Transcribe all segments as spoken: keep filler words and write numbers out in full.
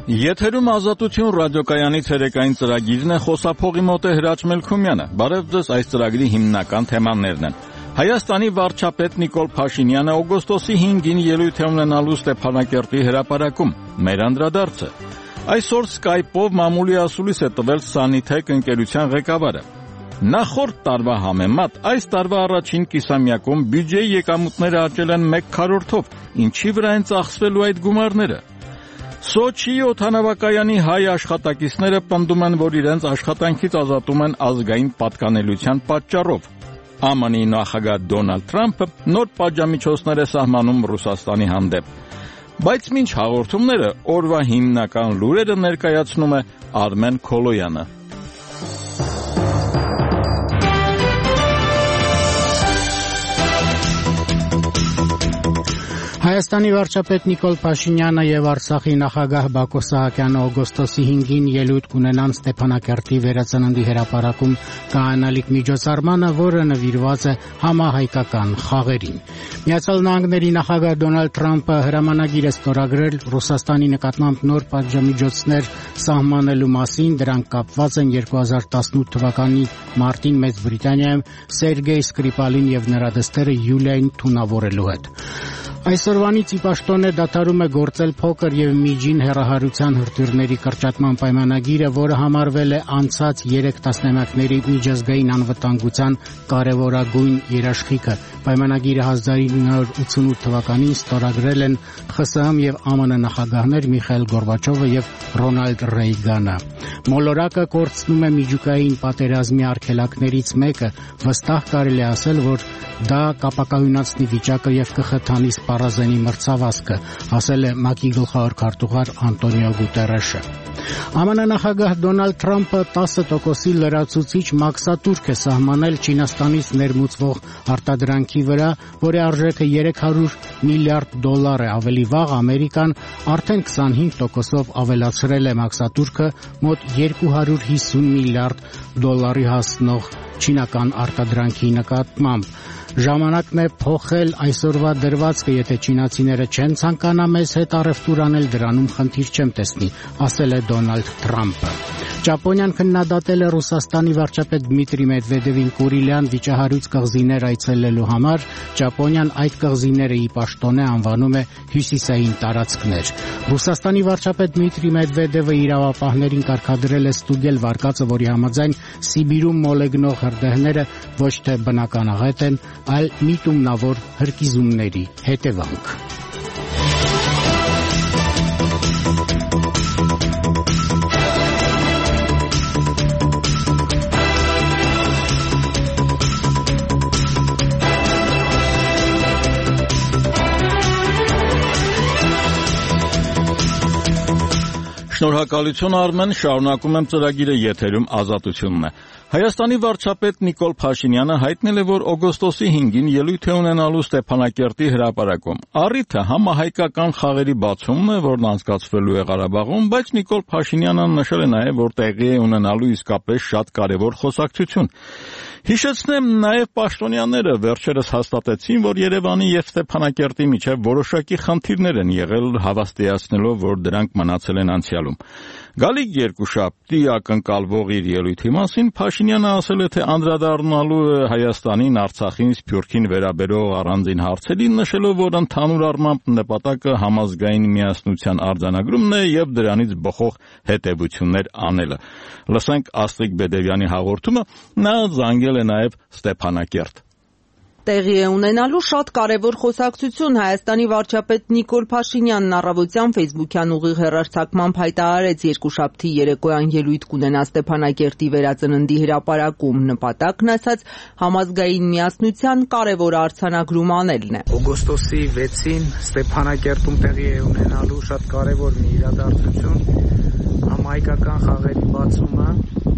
Եթերում Ազատություն ռադիոկայանի ցերեկային ծրագիրն է, խոսափողի մոտ է Հրաչ Մելքումյանը։ Բարև ձեզ, այս ծրագրի հիմնական թեմաներն են։ Հայաստանի վարչապետ Նիկոլ Փաշինյանը օգոստոսի հինգին ելույթ է ունենալու Ստեփանակերտի հրապարակում։ Մեր անդրադարձը։ Այսօր Skype-ով մամուլի ասուլիս է տվել Sanitec ընկերության ղեկավարը։ Նախորդ տարվա համեմատ այս տարվա առաջին կիսամյակում բյուջեի եկամուտները աճել են մեկ քառորդով, ինչի վրա են ծախսվելու այդ գումարները։ Սոչիի օդանավակայանի հայ աշխատակիցները պնդում են, որ իրենց աշխատանքից ազատում են ազգային պատկանելիության պատճառով։ ԱՄՆ-ի նախագահ Դոնալդ Թրամփը նոր պատժամիջոցներ է սահմանում Ռուսաստանի հանդեպ։ Բայց մինչ հաղորդումները օրվա հիմնական լուրերը ներկայացնում է Արմեն Քոլոյանը։ Հայաստանի վարչապետ Նիկոլ Փաշինյանը եւ Արցախի նախագահ Բակո Սահակյանը օգոստոսի հինգին ելույթ կունենան Ստեփանակերտի վերածննդի հրապարակում կայանալիք միջոցառմանը, որը նվիրված է համահայկական խաղերին։ Միացյալ Նահանգների նախագահ Դոնալդ Թրամփը հրամանագիր է ստորագրել Ռուսաստանի նկատմամբ նոր պատժամիջոցներ սահմանելու մասին, դրանք կապված են երկու հազար տասնութ թվականի մարտին Մեծ Բրիտանիայում Սերգեյ Սկրիպալին եւ նրա դստերը Յուլիային թունավորելու հետ։ Այսօրվանից ի պաշտոն է դադարում է գործել փոքր եւ միջին հեռահարության հրթիռների կրճատման պայմանագիրը, որը համարվել է անցած երեք տասնամյակների միջազգային անվտանգության կարևորագույն երաշխիքը։ Պայմանագիրը հազար ինը հարյուր ութսունութ թվականին ստորագրել են ԽՍՀՄ եւ ԱՄՆ նախագահներ Միխայիլ Գորբաչովը եւ Ռոնալդ Ռեյգանը։ Մոլորակը կորցնում է միջուկային պատերազմի արգելակներից մեկը, վստահ կարելի է ասել, որ դա կապակայունացնի վիճակը եւ կխթանի սպառազենի մրցավազքը, ասել է ՄԱԿ-ի գլխավոր քարտուղար Անտոնիո Գուտերեշը։ ԱՄՆ նախագահ Դոնալդ Թրամփը տասը տոկոսի լրացուցիչ մաքսատուրք է սահմանել Չինաստանից ներմուծվող արտադրանքի վրա, որի արժեքը երեք հարյուր միլիարդ դոլար է։ Ավելի վաղ Ամերիկան արդեն քսանհինգ տոկոսով ավելացրել է մաքսատուրքը մոտ երկու հարյուր հիսուն միլիարդ դոլարի հասնող չինական արտադրանքի նկատմամբ։ Ժամանակն է փոխել այսօրվա դրվածքը, եթե չինացիները չեն ցանկանա մեզ հետ առևտուր անել, դրանում խնդիր չեմ տեսնի, ասել է Դոնալդ Թրամփը։ Ճապոնիան քննադատել է Ռուսաստանի վարչապետ Դմիտրի Մեդվեդևին Կուրիլյան վիճահարույց կղզիներ այցելելու համար։ Ճապոնիան այդ կղզիները ի պաշտոն է անվանում է հյուսիսային տարածքներ։ Ռուսաստանի վարչապետ Դմիտրի Մեդվեդևը իրավապահներին կարգադրել է ստուգել վարկածը, որի համաձայն Սիբիրում մոլեգնող հրդեհները ոչ թե բնական աղետ են, այլ միտումնավոր հրկիզումների հետևանք։ Շնորհակալություն Արմեն, շարունակում եմ ծրագիրը, եթերում Ազատությունն է։ Հայաստանի վարչապետ Նիկոլ Փաշինյանը հայտնել է, որ օգոստոսի հինգին ելույթ է ունենալու Ստեփանակերտի հրապարակում։ Առիթը համահայկական խաղերի բացումն է, որն անցկացվելու է Ղարաբաղում, բայց Նիկոլ Փաշինյանը նշել է նաև, որ տեղի է ունենալու իսկապես շատ կարևոր խոսակցություն։ Հիշեցնեմ, նաև պաշտոնյաները վերջերս հաստատեցին, որ Երևանի եւ Ստեփանակերտի միջև որոշակի խնդիրներ են եղել, հավաստիացնելով, որ դրանք մնացել են անցյալում։ Գալիք երկուշաբթի ակնկալվող իր ելույթի մասին Փաշինյանը ասել է, թե անդրադառնալու է Հայաստանին, Արցախին, Սփյուռքին վերաբերող առանձին հարցերին, նշելով, որ ընդհանուր առմամբ նպատակը համազգային միասնության արձանագրումն է եւ դրանից բխող հետեւություններ անելը։ Լսենք Աստղիկ Բեդևյանի հաղորդումը, նա զանգել է նաեւ Ստեփանակերտ։ Տեղի է ունենալու շատ կարևոր խոսակցություն։ Հայաստանի վարչապետ Նիկոլ Փաշինյանն առավոտյան ֆեյսբուքյան ուղիղ հեռարձակմամբ հայտարարեց երկուշաբթի երեկոյան ելույթ կունենա Ստեփանակերտի վերածննդի հրապարակում։ Նպատակն ասած համազգային միասնության կարևոր արձանագրում անելն է։ Օգոստոսի վեցին Ստեփանակերտում տեղի է ունենալու շատ կարևոր մի իրադարձություն, համահայկական խաղերի բացումը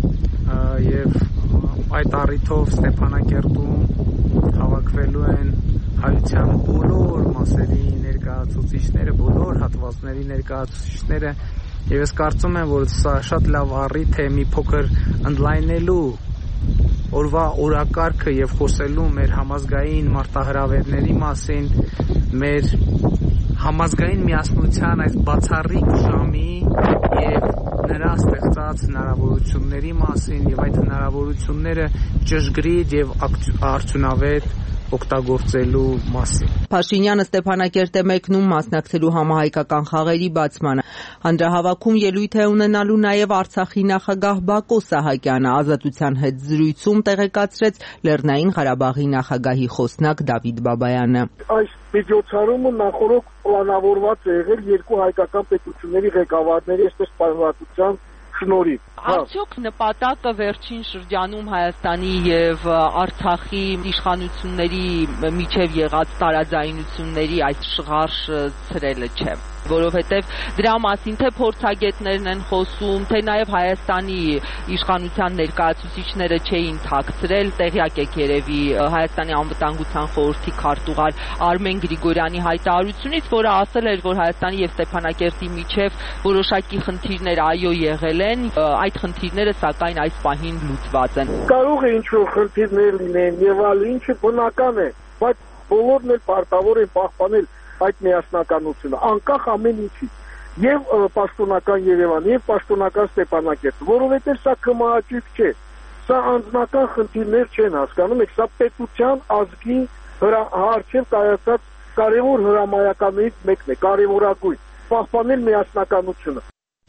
եւ այդ առիթով Ստեփանակերտում հավաքվելու են հայության բոլոր մասերի ներկայացուցիչները, բոլոր հատվածների ներկայացուցիչները եւ ես կարծում եմ, որ սա շատ լավ առիթ է մի փոքր ընդլայնելու օրվա օրակարգը եւ խոսելու մեր համազգային մարտահրավերների մասին, մեր համազգային միասնության այս բացառիկ ժամի եւ նրա ստեղծած հնարավորությունների մասին եւ այդ հնարավորությունները ճշգրիտ եւ արդյունավետ օգտագործելու մասին։ Փաշինյանը Ստեփանակերտ է մեկնում մասնակցելու համահայկական խաղերի բացմանը։ Հանրահավաքում ելույթ է ունենալու նաև Արցախի նախագահ Բակո Սահակյանը։ Ազատության հետ զրույցում տեղեկացրեց Լեռնային Ղարաբաղի նախագահի խոսնակ Դավիթ Բաբայանը։ Այս միջոցառումը նախորդ պլանավորված է եղել երկու հայկական պետությունների ղեկավարների այսպես պարզատության շնորհիվ։ Արդյոք նպատակը վերջին շրջանում Հայաստանի եւ Արցախի իշխանությունների միջև եղած տարաձայնությունների այս շղարշը ցրելը չէ, որովհետեւ դրա մասին թե փորձագետներն են խոսում, թե նաեւ Հայաստանի իշխանության ներկայացուցիչները չէին թաքցրել, տեղյակ եք երևի Հայաստանի անվտանգության խորհրդի քարտուղար Արմեն Գրիգորյանի հայտարարությունից, որը ասել էր, որ Հայաստանի եւ Ստեփանակերտի միջև որոշակի խնդիրներ այո եղել են, այդ խնդիրները սակայն այս պահին լուծված են։ Կարող է ինչ-որ խնդիրներ լինեն եւ այլ, ինչը բնական է, բայց բոլորն էլ պարտավոր են պահպանել այդ միասնականությունը, անկախ ամեն ինչից, եւ պաշտոնական Երևան, եւ պաշտոնական Ստեփանակերտ, որովհետեւ սա կմահաճույք չէ, սա անձնական խնդիրներ չեն, հասկանում եք, սա պետության ազգի հարցեր կայացած կարևոր հրամայականներից մեկն է, կարևորագույն, պահպանել միասնականությունը։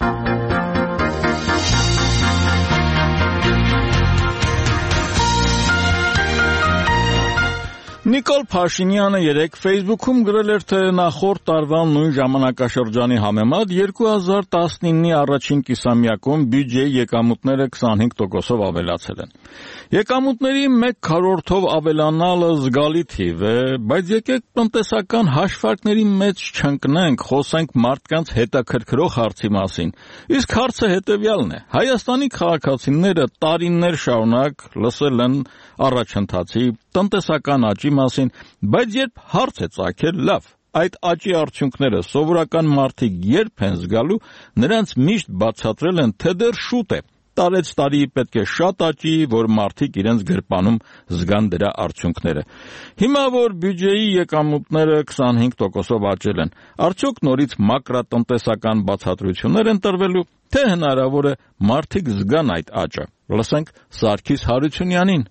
Նիկոլ Փաշինյանը երեկ Facebook-ում գրել էր, թե նախորդ տարվա նույն ժամանակաշրջանի համեմատ երկու հազար տասնինի առաջին կիսամյակում բյուջեի եկամուտները քսանհինգ տոկոսով ավելացել են։ Եկամուտների մեկ քառորդով ավելանալը զգալի թիվ է, բայց եկեք տնտեսական հաշվարկների մեջ չընկնենք, խոսենք մարդկանց հետաքրքրող հարցի մասին։ Իսկ հարցը հետևյալն է. Հայաստանի քաղաքացիները տարիներ շարունակ լսել են առաջընթացի, տնտեսական աճի մասին, բայց երբ հարց է ծագել, լավ, այդ աճի արդյունքները սովորական մարդիկ երբ են զգալու, նրանց միշտ բացատրել են, թե դեռ շուտ է։ Տարեց տարի պետք է շատ աճի, որ մարդիկ իրենց գրպանում զգան դրա արդյունքները։ Հիմա որ բյուջեի եկամուտները քսանհինգ տոկոսով աճել են, արդյոք նորից մակրոտնտեսական բացատրություններ են տրվելու, թե հնարավոր է մարդիկ զգան այդ աճը։ Լսենք Սարգիս Հարությունյանին։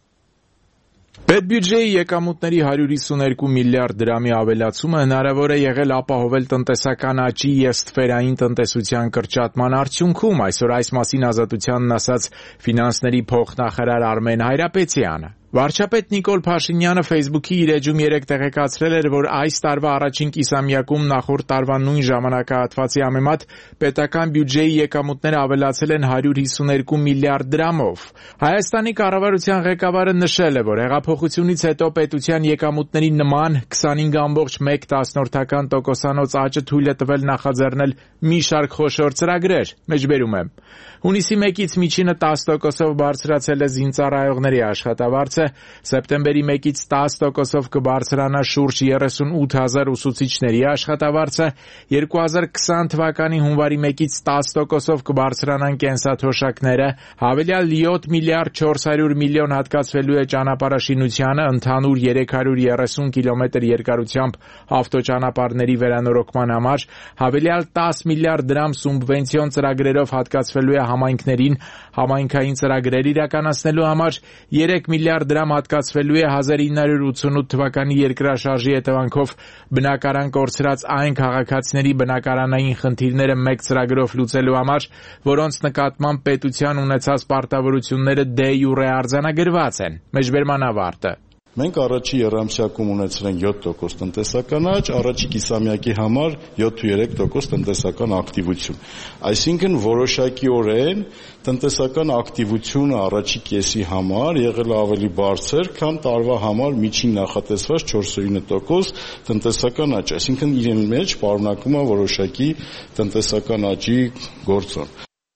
Պետբյուջեի եկամուտների հարյուր հիսուներկու միլիարդ դրամի ավելացումը հնարավոր է եղել ապահովել տնտեսական աճի և ստվերային տնտեսության կրճատման արդյունքում, այսօր այս մասին Ազատությանն ասաց ֆինանսների փոխնախարար Արմեն Հայրապետյանը։ Վարչապետ Նիկոլ Փաշինյանը Facebook-ի իր էջում երեկ տեղեկացրել էր, որ այս տարվա առաջին կիսամյակում նախորդ տարվա նույն ժամանակահատվածի համեմատ պետական բյուջեի եկամուտները ավելացել են հարյուր հիսուներկու միլիարդ դրամով։ Հայաստանի կառավարության ղեկավարը նշել է, որ հեղափոխությունից հետո պետության եկամուտների նման քսանհինգ կόμma մեկ տոկոսանոց աճը թույլ է տվել նախաձեռնել մի շարք խոշոր ծրագրեր, մեջբերում եմ։ Հունիսի մեկից միջինը տասը տոկոսով բարձրացել է զինծառայողների աշխատավարձը, սեպտեմբերի մեկից տասը տոկոսով կբարձրանա շուրջ երեսունութ հազար ուսուցիչների աշխատավարձը, երկու հազար քսան թվականի հունվարի մեկից տասը տոկոսով կբարձրանան կենսաթոշակները, հավելյալ յոթ միլիարդ չորս հարյուր միլիոն հատկացվելու է ճանապարհաշինությանը, ընդհանուր երեք հարյուր երեսուն կիլոմետր երկարությամբ ավտոճանապարհների վերանորոգման համար, հավելյալ տասը միլիարդ դրամ սուբվենցիոն ծրագրերով հատկացվելու է համայնքներին համայնքային ծրագրեր իրականացնելու համար, երեք միլիարդ դրամ հատկացվելու է հազար ինը հարյուր ութսունութ թվականի երկրաշարժի հետևանքով բնակարան կորցրած այն քաղաքացիների բնակարանային խնդիրները մեկ ծրագրով լուծելու համար, որոնց նկատմամբ պետության ունեցած պարտավորությունները դե յուրե արձանագրված են։ Մեջբերման ավարտը։ Մենք առաջի եռամսյակում ունեցել ենք յոթ տոկոս տնտեսական աճ, առաջի կիսամյակի համար յոթ տոկոս տնտեսական ակտիվություն։ Այսինքն որոշակիորեն տնտեսական ակտիվությունը առաջի կեսի համար եղել ավելի բարձր, քան տարվա համար միջին նախատեսված չորսունինը տոկոս տնտեսական աճ, այսինքն իրեն մեջ պարունակում է որոշակի տնտեսական աճի գործոն։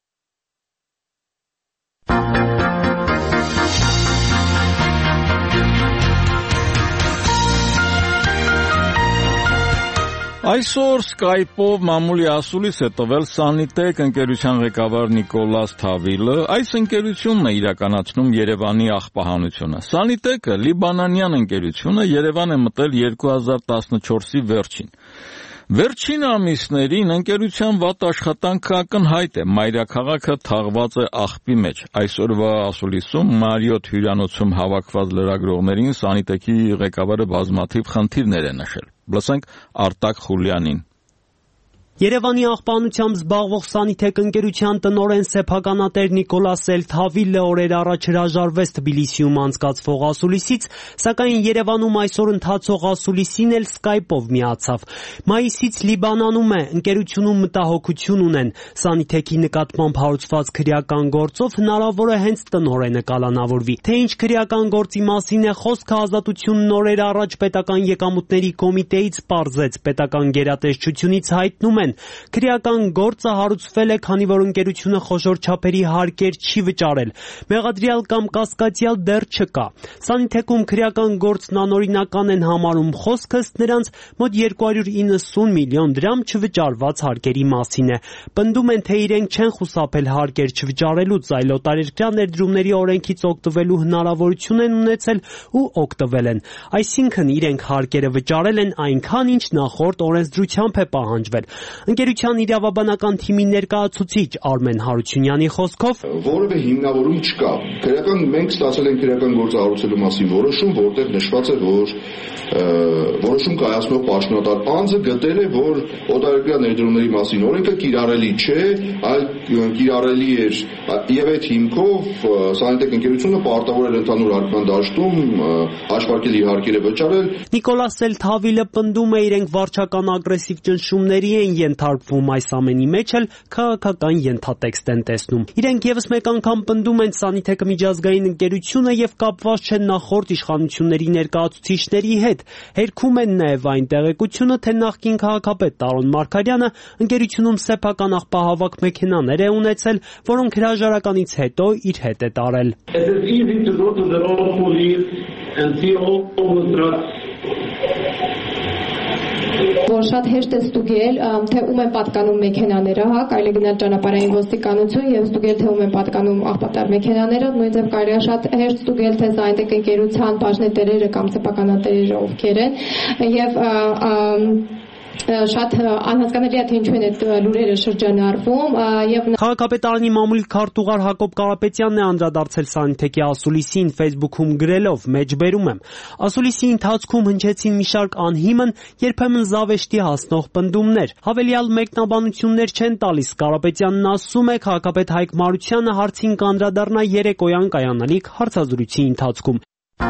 Այսօր Skype-ով մամուլի ասուլիս է տվել Սանիտեկ ընկերության ղեկավար Նիկոլաս Թավիլը, այս ընկերությունն է իրականացնում Երևանի աղբահանությունը։ Սանիտեկը լիբանանյան ընկերություն է, Երևան է մտել երկու հազար տասնչորսի վերջին։ Վերջին ամիսներին ընկերության վատ աշխատանքը ակնհայտ է, մայրաքաղաքը թաղված է աղբի մեջ։ Այսօրվա ասուլիսում Մարիոթ հյուրանոցում հավաքված լրագրողներին Սանիտեքի ղեկավարը բազմաթիվ խնդիրներ է նշել։ Լսենք Արտակ Խուլյանին։ Երևանի աղբանությամբ զբաղվող Սանիտեք ընկերության տնօրեն սեփականատեր Նիկոլաս Էլ-Թավիլը օրեր առաջ հրաժարվեց Թբիլիսիում անցկացվող ասուլիսից, սակայն Երևանում այսօր ընթացող ասուլիսին էլ սկայպով միացավ։ Մայիսից Լիբանանում է, ընկերությունում մտահոգություն ունեն։ Սանիտեքի նկատմամբ հարուցված քրեական գործով հնարավոր է հենց տնօրենը կալանավորվի։ Թե ինչ քրեական գործի մասին է խոսքը, Ազատությունն օրեր առաջ պետական եկամուտների կոմիտեից պարզեց, պետական գերատեսչությունից հայտնում են քրեական գործը հարուցվել է, քանի որ ընկերությունը խոշոր չափերի հարկեր չի վճարել։ Մեղադրյալ կամ կասկածյալ դեռ չկա։ Սանիտեքում քրեական գործն անօրինական են համարում, խոսքը ըստ նրանց մոտ երկու հարյուր իննսուն միլիոն դրամ չվճարված հարկերի մասին է։ Պնդում են, թե իրենք չեն խուսափել հարկեր չվճարելուց, այլ օտարերկրյա ներդրումների օրենքից օգտվելու հնարավորություն են ունեցել ու օգտվել են։ Այսինքն իրենք հարկերը վճարել են այնքան, ինչ նախորդ օրենսդրությամբ է պահանջվել։ Ընկերության իրավաբանական թիմի ներկայացուցիչ Արմեն Հարությունյանի խոսքով որևէ հիմնավորում չկա։ Քրեական մենք ստացել ենք քրեական գործը հարուցելու մասին որոշում, որտեղ նշված է, որ որոշում կայացնող պաշտոնատար անձը գտել է, որ օտարերկրյա ներդրումների մասին օրենքը կիրառելի չէ, այլ կիրառելի էր եւ այդ հիմքով Սանիտեք ընկերությունը պարտավոր էր ընդհանուր հարկման դաշտում հաշվարկել իր հարկերը վճարել։ Նիկոլաս Էլ-Թավիլը պնդում է, իրենք վարչական ագրեսիվ ճնշումների են ենթարկվում, այս ամենի մեջ էլ քաղաքական ենթատեքստ են տեսնում։ Իրենք եւս մեկ անգամ պնդում են Սանիտեքը միջազգային ընկերություն է եւ կապված չեն նախորդ իշխանությունների ներկայացուցիչների հետ։ Հերքում են նաեւ այն տեղեկությունը, թե նախկին քաղաքապետ Տարոն Մարգարյանը ընկերությունում սեփական աղբահավաք մեքենաներ է ունեցել, որոնք հրաժարականից հետո իր հետ է տարել։ Որ շատ հեշտ է ստուգել, թե ում են պատկանում մեքենաները, հա, կարելի գնալ ճանապարհային ոստիկանություն եւ ստուգել, թե ում են պատկանում աղբատար մեքենաները, նույնիսկ կարելի է շատ հեշտ ստուգել, թե Սանիտեք ընկերության բաժնետերերը կամ սեփականատերերը ովքեր են եւ շատ անհասկանալի է, թե ինչու են այդ լուրերը շրջանառվում եւ Քաղաքապետարանի մամուլի քարտուղար Հակոբ Կարապետյանն է անդրադարձել Սանիտեքի ասուլիսին Facebook-ում գրելով. «Մեջբերում եմ։ Ասուլիսի ընթացքում հնչեցին մի շարք անհիմն, երբեմն զավեշտի հասնող պնդումներ։ Հավելյալ մեկնաբանություններ չեն տալիս»։ Կարապետյանն ասում է, քաղաքապետ Հայկ Մարությանը հարցին կանդրադառնա երեկոյան կայանալիք հարցազրույցի ընթացքում։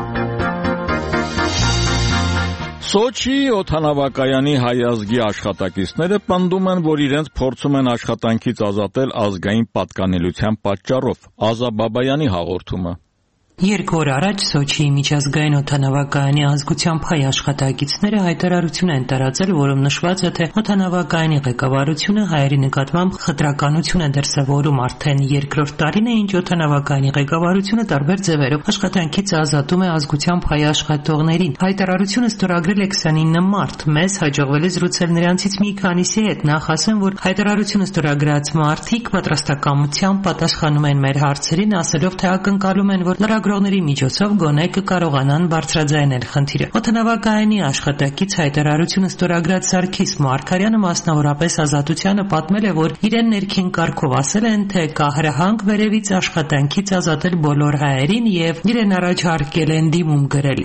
Սոչիի օդանավակայանի հայ ազգի աշխատակիցները պնդում են, որ իրենց փորձում են աշխատանքից ազատել ազգային պատկանելիության պատճառով։ Ազա Բաբայանի հաղորդումը։ Երկու օր առաջ Սոչիի միջազգային օդանավակայանի ազգությամբ հայ աշխատակիցները հայտարարություն են տարածել, որում նշված է, թե օդանավակայանի ղեկավարությունը հայերի նկատմամբ խտրականություն է դրսևորում արդեն երկրորդ տարին է, ինչ օդանավակայանի ղեկավարությունը տարբեր ձևերով աշխատանքից ազատում է ազգությամբ հայ աշխատողներին։ Հայտարարությունը ստորագրել է քսանինը մարտ։ Մեզ հաջողվել է զրուցել նրանցից մի քանիսի հետ, նախ ասեմ, որ հայտարարությունը ստորագրած մարդիկ պատրաստակամությամբ պատասխանում են մեր հարցերին, ասելով, թե ակնկալում են, որ լրագրողների միջոցով գոնե կկարողանան բարձրաձայնել խնդիրը։ Օդանավակայանի աշխատակից հայտարարությունը ստորագրած Սարգիս Մարգարյանը մասնավորապես Ազատությանը պատմել է, որ իրեն ներքին կարգով ասել են, թե կա հրահանգ վերևից աշխատանքից ազատել բոլոր հայերին եւ իրեն առաջարկել են դիմում գրել։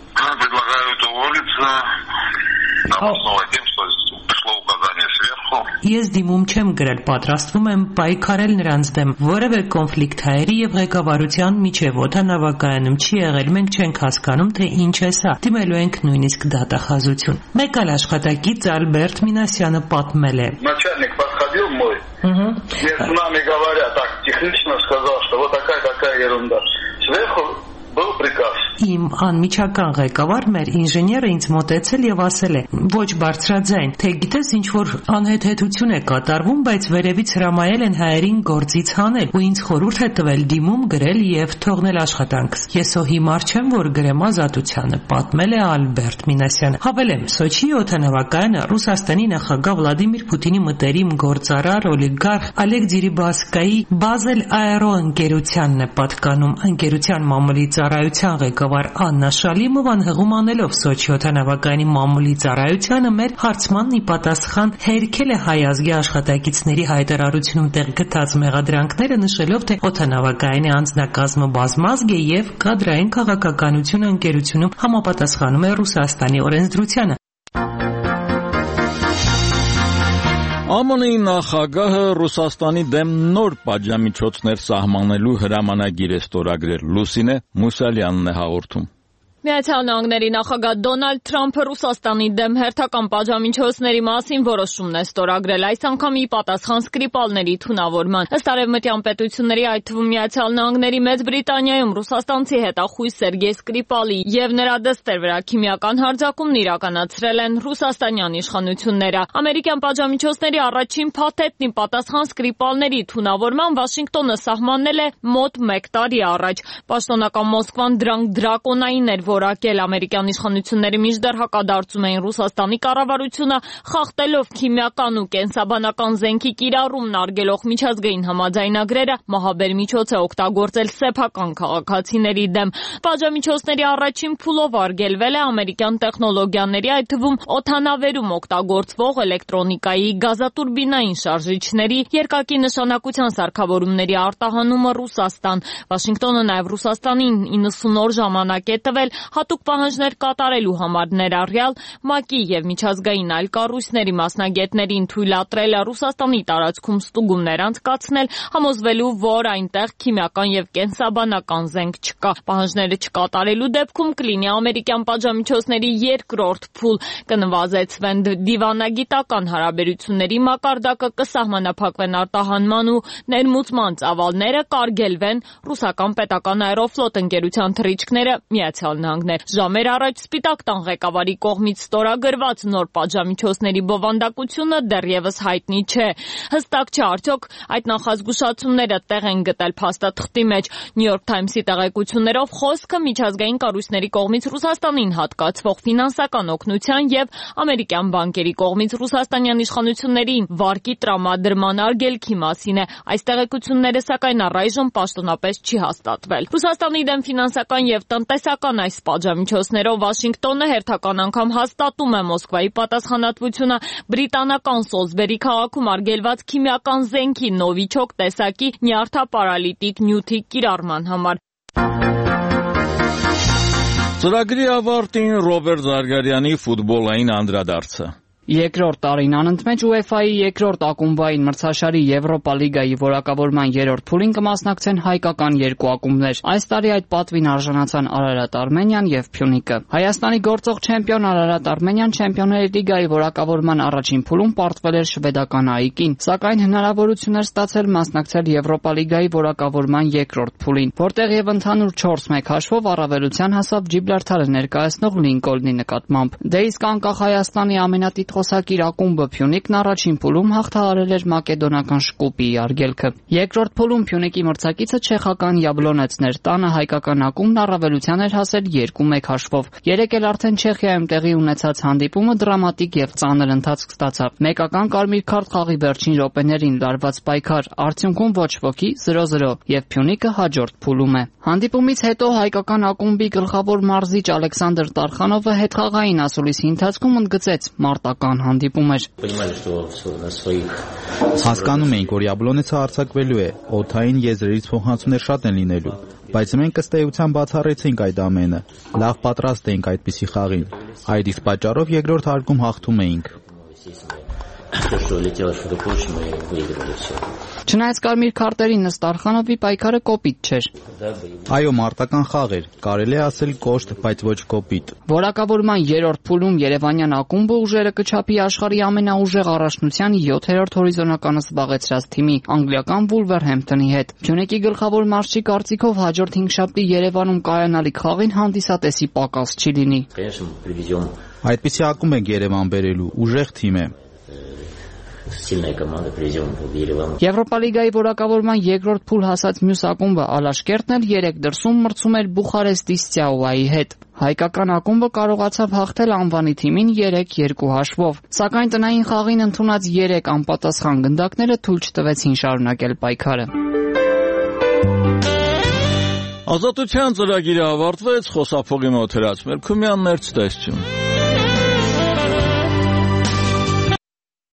Ես դիմում չեմ գրել, պատրաստվում եմ պայքարել նրանց դեմ։ Որևէ կոնֆլիկտ հայերի եւ ղեկավարության միջեւ օդանավակայանում չի եղել, մենք չենք հասկանում, թե ինչ է սա։ Դիմելու ենք նույնիսկ դատախազություն։ Մեկ այլ աշխատակից Ալբերտ Մինասյանը պատմել է. Начальник подходил мой, между нами говоря, так технично сказал, что вот такая-такая ерунда. Сверху был приказ. Իմ անմիջական ղեկավար մեր ինժեները ինձ մոտեցել եւ ասել է. ոչ բարձրաձայն, թե գիտես ինչ որ անհեթեթություն է կատարվում, բայց վերևից հրամայել են հայերին գործից հանել ու ինձ խորհուրդ է տվել դիմում գրել եւ թողնել աշխատանքս։ Ես ո հիմար չեմ, որ գրեմ Ազատությանը, պատմել է Ալբերտ Մինասյանը։ Հավելեմ, Սոչիի օդանավակայանը Ռուսաստանի նախագահ Վլադիմիր Պուտինի մտերիմ գործարար օլիգարխ Ալեկ Դիրիբասկայի Բազել Աերո ընկերությանն է պատկանում։ Ընկերության մամուլի ծառայության ղեկավար ղեկավար Աննա Շալիմովան հղում անելով Սոչի օդանավակայանի մամուլի ծառայությանը մեր հարցմանն ի պատասխան հերքել է հայ ազգի աշխատակիցների հայտարարությունում տեղ գտած մեղադրանքները, նշելով, թե օդանավակայանի անձնակազմը բազմազգ է եւ կադրային քաղաքականությունը ընկերությունում համապատասխանում է Ռուսաստանի օրենսդրությանը։ ԱՄՆ-ի նախագահը Ռուսաստանի դեմ նոր պատժամիջոցներ սահմանելու հրամանագիր է ստորագրել։ Լուսինե Մուսալյանն է հաղորդում։ Միացյալ Նահանգների նախագահ Դոնալդ Թրամփը Ռուսաստանի դեմ հերթական պատժամիջոցների մասին որոշումն է ստորագրել, այս անգամ ի պատասխան Սկրիպալների թունավորման։ Ըստ արևմտյան պետությունների, այդ թվում Միացյալ Նահանգների Մեծ Բրիտանիայում ռուսաստանցի հետախույզ Սերգեյ Սկրիպալի եւ նրա դստեր վրա քիմիական հարձակումն իրականացրել են ռուսաստանյան իշխանությունները։ Ամերիկյան պատժամիջոցների առաջին փաթեթն ի պատասխան Սկրիպալների թունավորման Վաշինգտոնը սահմանել է մոտ մեկ տարի առաջ։ Պաշտոնական Մոսկվան դրանք դրակոնային էր որակել։ Ամերիկյան իշխանությունների մինչդեռ հակադարձում էին Ռուսաստանի կառավարությունը խախտելով քիմիական ու կենսաբանական զենքի կիրառումն արգելող միջազգային համաձայնագրերը մահաբեր միջոց է օգտագործել սեփական քաղաքացիների դեմ։ Պատժամիջոցների առաջին փուլով արգելվել է ամերիկյան տեխնոլոգիաների, այդ թվում օդանավերում օգտագործվող էլեկտրոնիկայի, գազատուրբինային շարժիչների, երկակի նշանակության սարքավորումների արտահանումը Ռուսաստան։ Վաշինգտոնը նաև Ռուսաստանին իննսուն օր ժամանակ է տվել հատուկ պահանջներ կատարելու համար, ներառյալ ՄԱԿ-ի եւ միջազգային այլ կառույցների մասնագետներին թույլատրել Ռուսաստանի տարածքում ստուգումներ անցկացնել, համոզվելու, որ այնտեղ քիմիական եւ կենսաբանական զենք չկա։ Պահանջները չկատարելու դեպքում կլինի ամերիկյան պատժամիջոցների երկրորդ փուլ, կնվազեցվեն դիվանագիտական հարաբերությունների մակարդակը, կսահմանափակվեն արտահանման ու ներմուծման ծավալները, կարգելվեն ռուսական պետական աերոֆլոտ ընկերության թռիչքները Միացյալ Նահանգներ։ Ժամեր առաջ Սպիտակ տան ղեկավարի կողմից ստորագրված նոր պատժամիջոցների բովանդակությունը դեռևս հայտնի չէ։ Հստակ չէ արդյոք այդ նախազգուշացումները տեղ են գտել փաստաթղթի մեջ։ New York Times-ի տեղեկություններով խոսքը միջազգային կառույցների կողմից Ռուսաստանին հատկացվող ֆինանսական օգնության եւ ամերիկյան բանկերի կողմից ռուսաստանյան իշխանություններին վարկի տրամադրման արգելքի մասին է։ Այս տեղեկությունները սակայն առայժմ պաշտոնապես չի հաստատվել։ Ռուսաստանի դեմ ֆինանսական եւ տնտեսական այս պատժամիջոցներով Վաշինգտոնը հերթական անգամ հաստատում է Մոսկվայի պատասխանատվությունը բրիտանական Սոլսբերի քաղաքում արգելված քիմիական զենքի նովիչոկ տեսակի նյարդապարալիտիկ նյութի կիրառման համար։ Ծրագրի ավարտին Ռոբերտ Զարգարյանի ֆուտբոլային անդրադարձը։ Երկրորդ տարին անընդմեջ ՈՒԵՖԱ-ի երկրորդ ակումբային մրցաշարի Եվրոպա լիգայի որակավորման երրորդ փուլին կմասնակցեն հայկական երկու ակումբներ։ Այս տարի այդ պատվին արժանացան Արարատ Արմենիան եւ Փյունիկը։ Հայաստանի գործող չեմպիոն Արարատ Արմենիան Չեմպիոնների լիգայի որակավորման առաջին փուլում պարտվել էր շվեդական ԱԻԿ-ին, սակայն հնարավորություն էր ստացել մասնակցել Եվրոպա լիգայի որակավորման երկրորդ փուլին, որտեղ եւ ընդհանուր չորս մեկ հաշվով առավելության հասավ Ջիբրալթարը ներկայացնող Լինկոլնի նկատմամբ։ Դե իսկ անկախ Հայաստանի ամենատիտ խոսակիր ակումբը Փյունիկն առաջին փուլում հաղթահարել էր մակեդոնական Շկուպիի արգելքը։ Երկրորդ փուլում Փյունիկի մրցակիցը չեխական Յաբլոնեցն էր, տանը հայկական ակումբն առավելության էր հասել երկու մեկ հաշվով։ Երեկ էլ արդեն Չեխիայում տեղի ունեցած հանդիպումը դրամատիկ եւ ծանր ընթացք ստացավ։ Մեկական կարմիր քարտ խաղի վերջին րոպեներին լարված պայքար, արդյունքում ոչ ոքի զրո զրո եւ Փյունիկը հաջորդ փուլում է։ Հանդիպումից հետո հայկական ակումբի գլխավոր մարզիչ Ալեքսանդր Տարխանովը հետխաղային ասուլիսի ընթացքում ընդգծեց մարտական հանդիպում էր։ Հասկանում էինք, որ Յաբլոնեցը արձակվելու է, օդային եզրերից փոխանցումներ շատ են լինելու, բայց մենք ըստ էության բացառեցինք այդ ամենը։ Լավ պատրաստ էինք այդպիսի խաղին։ Այդ իսկ պատճառով երկրորդ հարկում հաղթում էինք։ Չնայած կարմիր քարտերին ըստ Արխանովի պայքարը կոպիտ չէր։ Այո, մարտական խաղ էր, կարելի է ասել կոշտ, բայց ոչ կոպիտ։ Որակավորման երրորդ փուլում Երևանյան ակումբը ուժերը կչափի աշխարհի ամենաուժեղ առաջնության յոթերորդ հորիզոնականը զբաղեցրած թիմի անգլիական Վուլվերհեմփթոնի հետ։ Փյունիկի գլխավոր մարզչի կարծիքով հաջորդ հինգշաբթի Երևանում կայանալիք խաղին հանդիսատեսի պակաս չի լինի։ Այդպիսի ակումբ ենք Երևան բերելու, ուժեղ թիմ է։ Եվրոպա լիգայի որակավորման երկրորդ փուլ հասած մյուս ակումբը Ալաշկերտն էլ երեք դրսում մրցում էր Բուխարեստի Ստյաուայի հետ։ Հայկական ակումբը կարողացավ հաղթել անվանի թիմին երեք երկու հաշվով, սակայն տնային խաղին ընդունած երեք անպատասխան գնդակները թույլ չտվեցին շարունակել պայքարը։ Ազատության ծրագիրը ավարտվեց, խոսափողի մոտ հրաց մեր քումյաններ ցտեսություն։